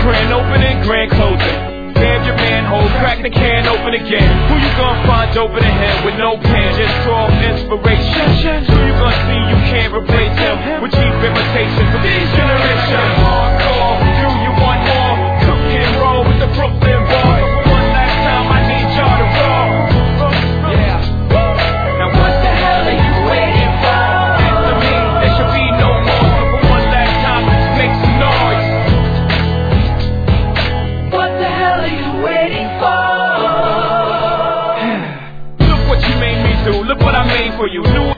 Grand opening, grand closing. Damn your manhole, crack the can open again. Who you gonna find open the hand with no pen? Just raw inspiration. Who you gonna